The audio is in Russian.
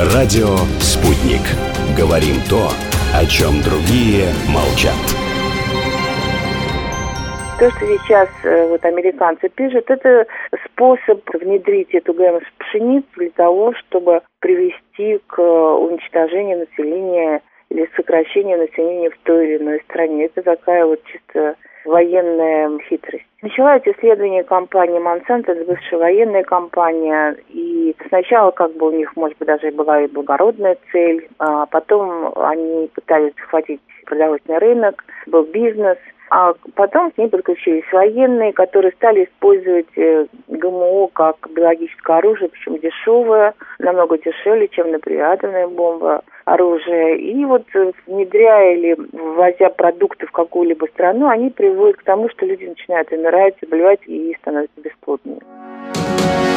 Радио «Спутник». Говорим то, о чем другие молчат. То, что сейчас американцы пишут, это способ внедрить эту ГМО в пшеницу для того, чтобы привести к уничтожению населения или сокращению населения в той или иной стране. Это такая чисто военная хитрость. Начала эти исследования компания Monsanto, это бывшая военная компания, и сначала у них, может быть, даже была и благородная цель, а потом они пытались захватить продовольственный рынок, был бизнес, а потом к ней подключились военные, которые стали использовать ГМО как биологическое оружие, причем дешевое, намного дешевле, чем, например, атомная бомба, оружие. И внедряя или ввозя продукты в какую-либо страну, они приводят к тому, что люди начинают умирать, заболевать и становятся бесплодными.